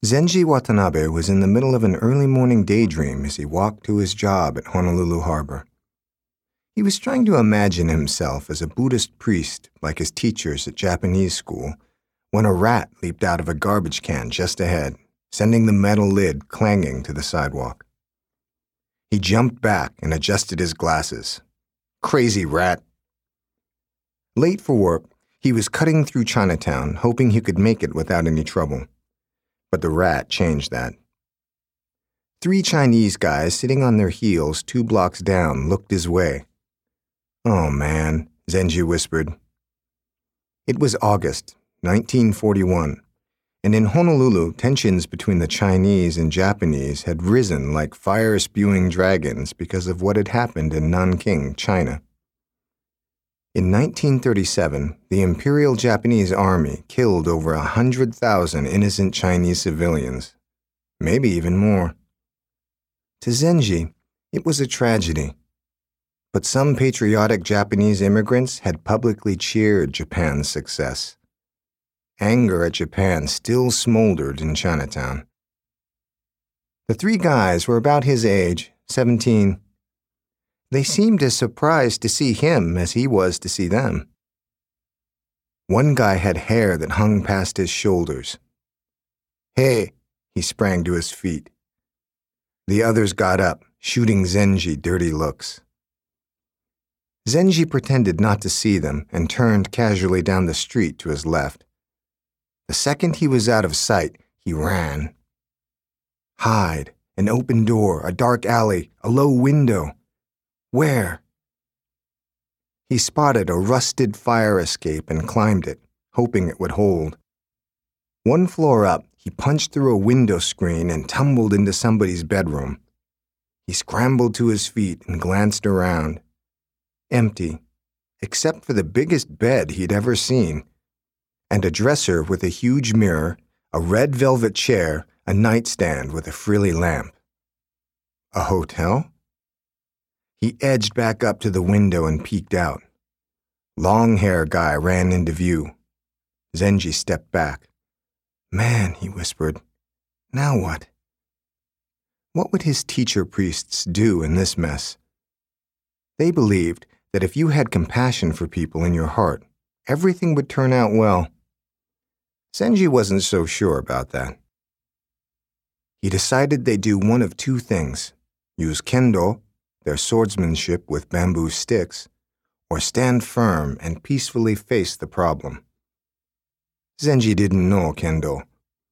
Zenji Watanabe was in the middle of an early morning daydream as he walked to his job at Honolulu Harbor. He was trying to imagine himself as a Buddhist priest like his teachers at Japanese school when a rat leaped out of a garbage can just ahead, sending the metal lid clanging to the sidewalk. He jumped back and adjusted his glasses. Crazy rat. Late for work, he was cutting through Chinatown, hoping he could make it without any trouble. But the rat changed that. 3 Chinese guys sitting on their heels 2 blocks down looked his way. "Oh, man," Zenji whispered. It was August, 1941, and in Honolulu, tensions between the Chinese and Japanese had risen like fire-spewing dragons because of what had happened in Nanking, China. In 1937, the Imperial Japanese Army killed over 100,000 innocent Chinese civilians, maybe even more. To Zenji, it was a tragedy. But some patriotic Japanese immigrants had publicly cheered Japan's success. Anger at Japan still smoldered in Chinatown. The 3 guys were about his age, 17. They seemed as surprised to see him as he was to see them. One guy had hair that hung past his shoulders. "Hey," he sprang to his feet. The others got up, shooting Zenji dirty looks. Zenji pretended not to see them and turned casually down the street to his left. The second he was out of sight, he ran. Hide, an open door, a dark alley, a low window. Where? He spotted a rusted fire escape and climbed it, hoping it would hold. 1 floor up, he punched through a window screen and tumbled into somebody's bedroom. He scrambled to his feet and glanced around. Empty, except for the biggest bed he'd ever seen, and a dresser with a huge mirror, a red velvet chair, a nightstand with a frilly lamp. A hotel? He edged back up to the window and peeked out. Long-hair guy ran into view. Zenji stepped back. "Man," he whispered, "now what?" What would his teacher priests do in this mess? They believed that if you had compassion for people in your heart, everything would turn out well. Zenji wasn't so sure about that. He decided they'd do one of 2 things: use kendo, their swordsmanship with bamboo sticks, or stand firm and peacefully face the problem. Zenji didn't know kendo.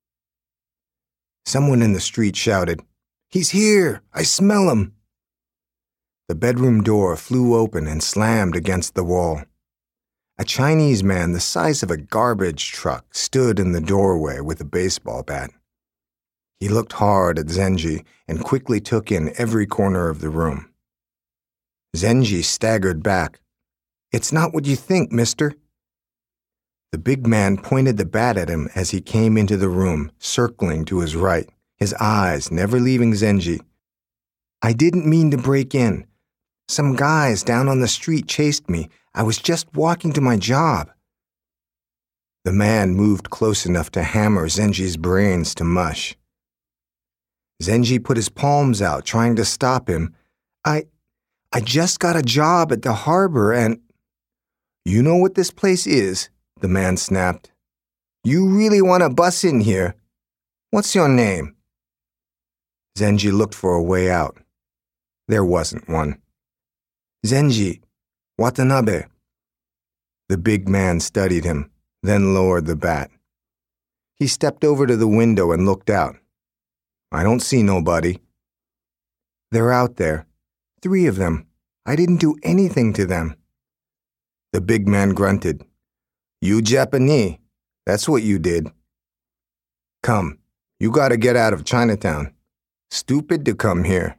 Someone in the street shouted, "He's here! I smell him!" The bedroom door flew open and slammed against the wall. A Chinese man the size of a garbage truck stood in the doorway with a baseball bat. He looked hard at Zenji and quickly took in every corner of the room. Zenji staggered back. "It's not what you think, mister." The big man pointed the bat at him as he came into the room, circling to his right, his eyes never leaving Zenji. "I didn't mean to break in. Some guys down on the street chased me. I was just walking to my job." The man moved close enough to hammer Zenji's brains to mush. Zenji put his palms out, trying to stop him. I just got a job at the harbor and—" "You know what this place is?" the man snapped. "You really want to bus in here? What's your name?" Zenji looked for a way out. There wasn't one. "Zenji Watanabe." The big man studied him, then lowered the bat. He stepped over to the window and looked out. "I don't see nobody." "They're out there. 3 of them. I didn't do anything to them." The big man grunted. "You Japanese, that's what you did. Come, you gotta get out of Chinatown. Stupid to come here."